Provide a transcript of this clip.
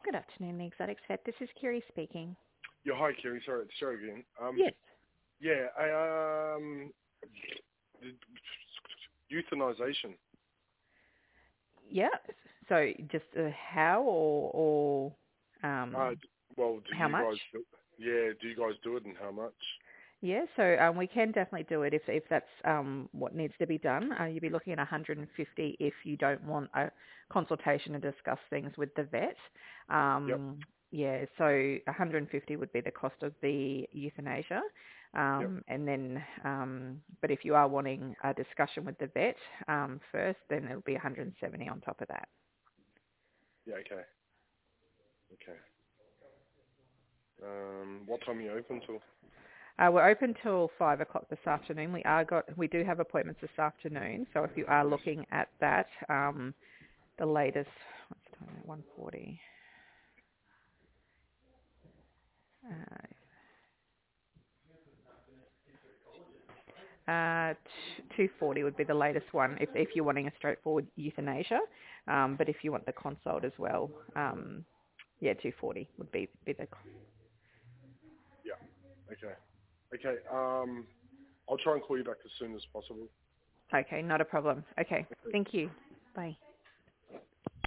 Good afternoon, the Exotics Vet. This is Kiri speaking. Yeah, hi, Kerry. Sorry again. Yes. Yeah, euthanization. Yeah. So just how or Uh, well, do how you much? guys? Do you guys do it, and how much? Yeah. So we can definitely do it if that's what needs to be done. You'd be looking at 150 if you don't want a consultation to discuss things with the vet. Yep, Yeah. So 150 would be the cost of the euthanasia. yep. And then, but if you are wanting a discussion with the vet first, then it'll be 170 on top of that. Yeah, okay, okay. What time are you open till? We're open till 5 o'clock this afternoon. We do have appointments this afternoon. So if you are Yes. looking at that, the latest, what's the time? 1:40. 2:40 would be the latest one if you're wanting a straightforward euthanasia. But if you want the consult as well, 2:40 would be the. Yeah. Okay. Okay. I'll try and call you back as soon as possible. Okay, not a problem. Okay, Okay. thank you. Bye.